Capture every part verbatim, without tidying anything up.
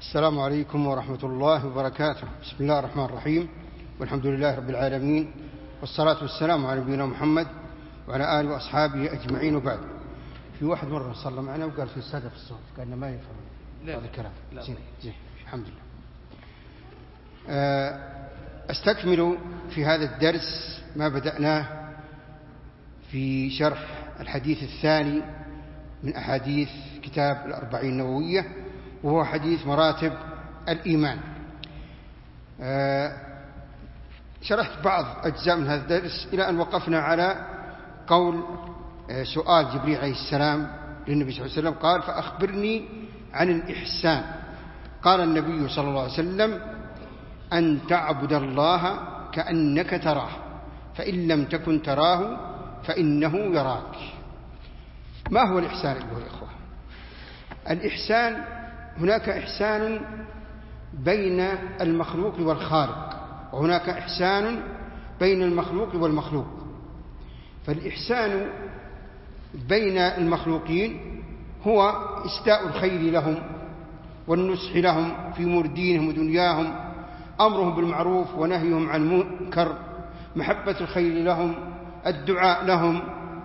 السلام عليكم ورحمة الله وبركاته. بسم الله الرحمن الرحيم، والحمد لله رب العالمين، والصلاة والسلام على نبينا محمد وعلى آله وأصحابه أجمعين، وبعد. في واحد مرة صلى معنا وقال في السادة في الصوت، قالنا ما يفهم هذا الكلام. زين زين الحمد لله. أستكمل في هذا الدرس ما بدأناه في شرح الحديث الثاني من أحاديث كتاب الأربعين النووية، وهو حديث مراتب الإيمان. شرحت بعض أجزاء من هذا الدرس إلى أن وقفنا على قول سؤال جبريل عليه السلام للنبي صلى الله عليه وسلم، قال: فأخبرني عن الإحسان. قال النبي صلى الله عليه وسلم: أن تعبد الله كأنك تراه، فإن لم تكن تراه فإنه يراك. ما هو الإحسان أيها الإخوة؟ الإحسان، هناك إحسان بين المخلوق والخالق، وهناك إحسان بين المخلوق والمخلوق. فالإحسان بين المخلوقين هو إسداء الخير لهم والنصح لهم في أمور دينهم ودنياهم، أمرهم بالمعروف ونهيهم عن المنكر، محبة الخير لهم، الدعاء لهم،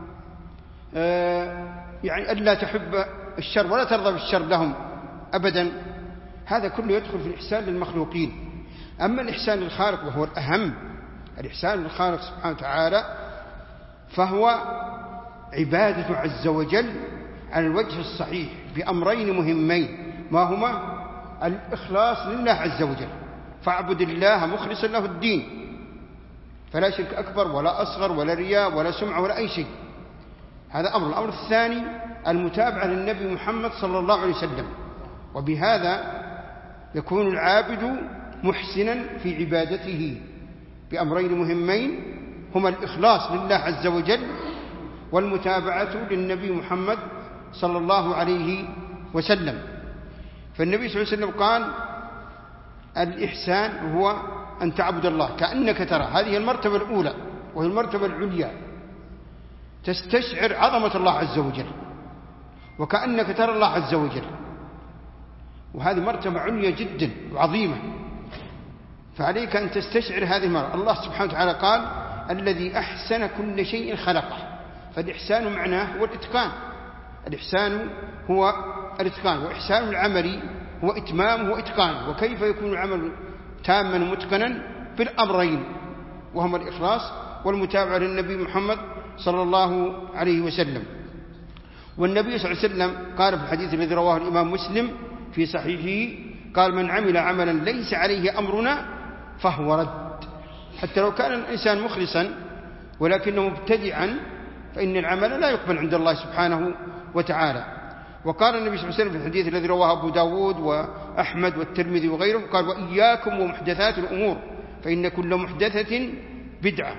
آه يعني ألا تحب الشر ولا ترضى بالشر لهم أبدا. هذا كله يدخل في الإحسان للمخلوقين. أما الإحسان للخالق وهو الأهم، الإحسان للخالق سبحانه وتعالى، فهو عبادة عز وجل على الوجه الصحيح بأمرين مهمين، ما هما؟ الإخلاص لله عز وجل، فاعبد الله مخلصا له الدين، فلا شرك أكبر ولا أصغر ولا رياء ولا سمعة ولا أي شيء. هذا أمر. الأمر الثاني المتابعة للنبي محمد صلى الله عليه وسلم، وبهذا يكون العابد محسنا في عبادته بأمرين مهمين، هما الإخلاص لله عز وجل والمتابعة للنبي محمد صلى الله عليه وسلم. فالنبي صلى الله عليه وسلم قال: الإحسان هو أن تعبد الله كأنك ترى. هذه المرتبة الأولى وهي المرتبة العليا، تستشعر عظمة الله عز وجل وكأنك ترى الله عز وجل، وهذه مرتبة عليا جدا وعظيمة، فعليك أن تستشعر هذه المرة. الله سبحانه وتعالى قال: الذي أحسن كل شيء خلقه. فالإحسان معناه هو الإتقان. الإحسان هو الإتقان، وإحسان العمل هو إتمام وإتقان. وكيف يكون العمل تاما ومتقنا؟ بالأمرين، وهما الإخلاص والمتابعة للنبي محمد صلى الله عليه وسلم. والنبي صلى الله عليه وسلم قال في الحديث الذي رواه الإمام مسلم في صحيحه، قال: من عمل عملا ليس عليه أمرنا فهو رد. حتى لو كان الإنسان مخلصا ولكنه مبتدعا فإن العمل لا يقبل عند الله سبحانه وتعالى. وقال النبي صلى الله عليه وسلم في الحديث الذي رواه أبو داود وأحمد والترمذي وغيرهم، قال: وإياكم ومحدثات الأمور فإن كل محدثة بدعة.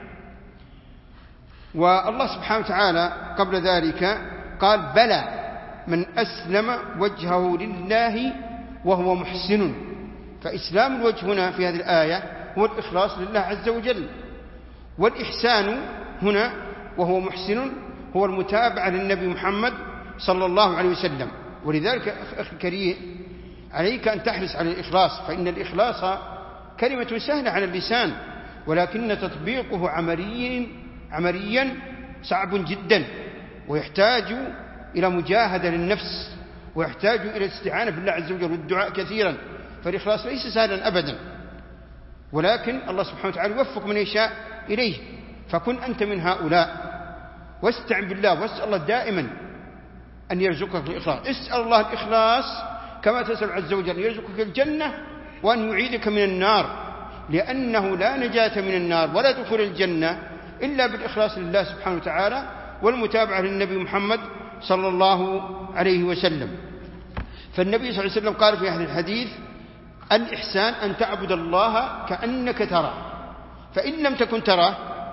والله سبحانه وتعالى قبل ذلك قال: بلى من أسلم وجهه لله وهو محسن. فإسلام الوجه هنا في هذه الآية هو الإخلاص لله عز وجل. والإحسان هنا وهو محسن هو المتابعة للنبي محمد صلى الله عليه وسلم. ولذلك أخي الكريم، عليك أن تحرص على الإخلاص، فإن الإخلاص كلمة سهلة على اللسان، ولكن تطبيقه عمليا عمليا صعب جدا، ويحتاج إلى مجاهدة للنفس، ويحتاج إلى الاستعانة بالله عز وجل والدعاء كثيرا. فالإخلاص ليس سهلا أبدا، ولكن الله سبحانه وتعالى يوفق من يشاء إليه. فكن أنت من هؤلاء، واستعن بالله واسأل الله دائما أن يرزقك الإخلاص. اسأل الله الإخلاص كما تسأل عز وجل يرزقك الجنة وأن يعيدك من النار، لأنه لا نجاة من النار ولا دخول الجنة إلا بالإخلاص لله سبحانه وتعالى والمتابعة للنبي محمد صلى الله عليه وسلم. فالنبي صلى الله عليه وسلم قال في هذا الحديث: الإحسان أن تعبد الله كأنك تراه، فإن لم تكن تراه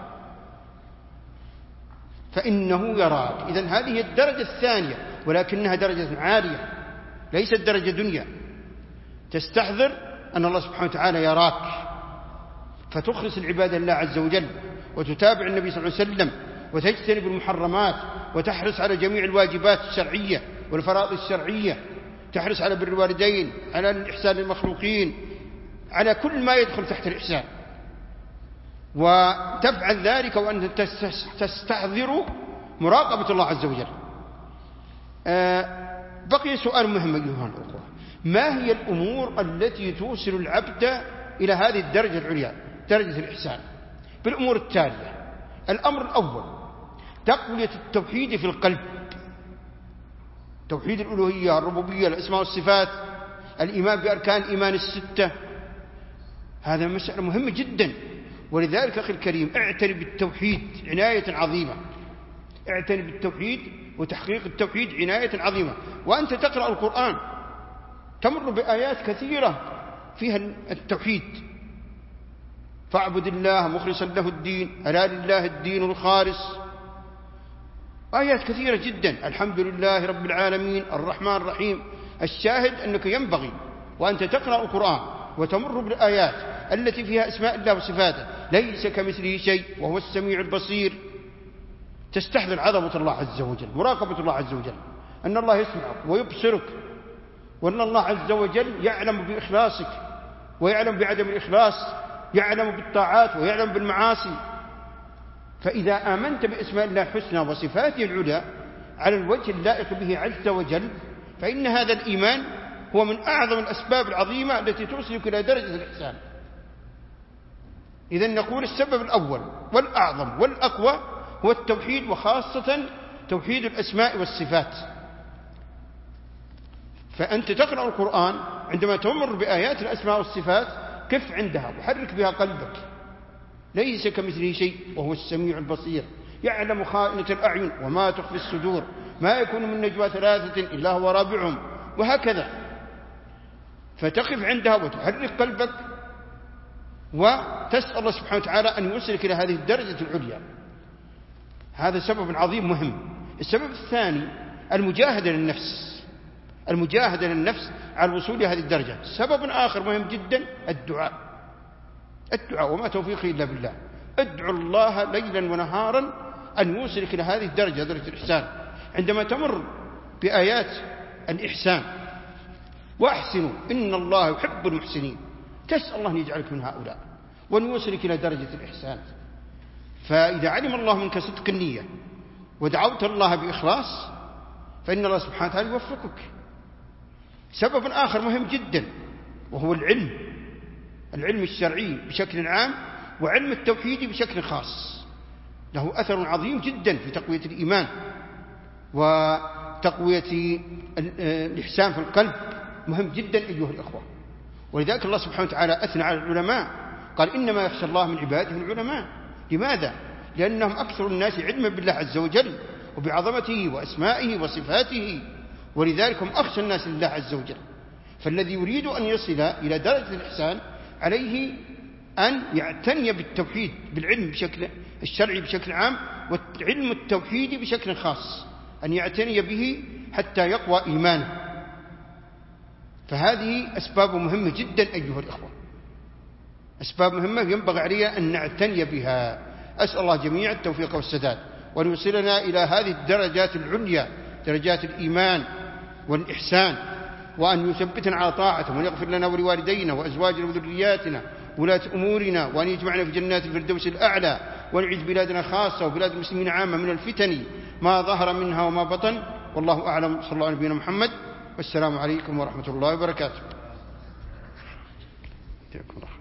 فإنه يراك. إذن هذه الدرجة الثانية، ولكنها درجة عالية ليست درجة دنيا. تستحضر أن الله سبحانه وتعالى يراك، فتخلص العبادة لله عز وجل، وتتابع النبي صلى الله عليه وسلم، وتجتنب المحرمات، وتحرص على جميع الواجبات الشرعية والفرائض الشرعية، تحرص على بر الوالدين، على الإحسان للمخلوقين، على كل ما يدخل تحت الإحسان، وتفعل ذلك وأنت تستحضر مراقبة الله عز وجل. بقي سؤال مهم أيها الأخوة: ما هي الأمور التي توصل العبد إلى هذه الدرجة العليا، درجة الإحسان؟ بالأمور التالية: الأمر الأول تقوية التوحيد في القلب، توحيد الألوهية، الربوبية، الأسماء والصفات، الإيمان بأركان الإيمان الستة. هذا مسألة مهمة جدا، ولذلك أخي الكريم اعتني بالتوحيد عناية عظيمة، اعتني بالتوحيد وتحقيق التوحيد عناية عظيمة. وأنت تقرأ القرآن تمر بآيات كثيرة فيها التوحيد: فاعبد الله مخلصا له الدين، ألا لله الدين الخالص. آيات كثيرة جدا: الحمد لله رب العالمين، الرحمن الرحيم. الشاهد أنك ينبغي وأنت تقرأ القرآن وتمر بالآيات التي فيها أسماء الله وصفاته، ليس كمثله شيء وهو السميع البصير، تستحضر عظمة الله عز وجل، مراقبة الله عز وجل، أن الله يسمعك ويبصرك، وأن الله عز وجل يعلم بإخلاصك ويعلم بعدم الإخلاص، يعلم بالطاعات ويعلم بالمعاصي. فإذا آمنت بأسماء الله الحسنى وصفاته العلى على الوجه اللائق به عز وجل، فإن هذا الإيمان هو من أعظم الأسباب العظيمة التي توصلك إلى درجة الإحسان. إذن نقول السبب الأول والأعظم والأقوى هو التوحيد، وخاصة توحيد الأسماء والصفات. فأنت تقرأ القرآن عندما تمر بآيات الأسماء والصفات كف عندها وحرك بها قلبك: ليس كمثله شيء وهو السميع البصير، يعلم خائنة الأعين وما تخفي الصدور، ما يكون من نجوى ثلاثة إلا هو رابعهم، وهكذا. فتقف عندها وتحرك قلبك وتسأل الله سبحانه وتعالى أن يوصلك إلى هذه الدرجة العليا. هذا سبب عظيم مهم. السبب الثاني المجاهدة للنفس، المجاهدة للنفس على الوصول إلى هذه الدرجة. سبب آخر مهم جدا الدعاء، الدعاء وما توفيقي إلا بالله. ادعو الله ليلا ونهارا أن يوصلك إلى هذه الدرجة، درجة الإحسان. عندما تمر بآيات الإحسان: وأحسنوا إن الله يحب المحسنين، تسأل الله أن يجعلك من هؤلاء وأن يوصلك إلى درجة الإحسان. فإذا علم الله منك صدق النية ودعوت الله بإخلاص فإن الله سبحانه وتعالى يوفقك. سبب آخر مهم جدا وهو العلم، العلم الشرعي بشكل عام وعلم التوحيد بشكل خاص، له أثر عظيم جدا في تقوية الإيمان وتقوية الإحسان في القلب، مهم جدا أيها الأخوة. ولذلك الله سبحانه وتعالى أثنى على العلماء، قال: إنما يخشى الله من عباده العلماء. لماذا؟ لأنهم أكثر الناس علما بالله عز وجل وبعظمته وأسمائه وصفاته، ولذلك هم أخشى الناس لله عز وجل. فالذي يريد أن يصل إلى درجة الإحسان عليه أن يعتني بالتوحيد، بالعلم بشكل الشرعي بشكل عام وعلم التوحيد بشكل خاص، أن يعتني به حتى يقوى إيمانه. فهذه أسباب مهمة جدا أيها الإخوة، أسباب مهمة ينبغي علينا أن نعتني بها. أسأل الله جميع التوفيق والسداد، وأن يوصلنا إلى هذه الدرجات العليا، درجات الإيمان والإحسان، وأن يثبتنا على طاعته، وأن يغفر لنا ولوالدينا وأزواجنا وذرياتنا ولاة أمورنا، وأن يجمعنا في جنات الفردوس الأعلى، وأن يعيذ بلادنا خاصة وبلاد المسلمين عامة من الفتن ما ظهر منها وما بطن. والله أعلم. صلى الله على نبينا محمد، والسلام عليكم ورحمة الله وبركاته.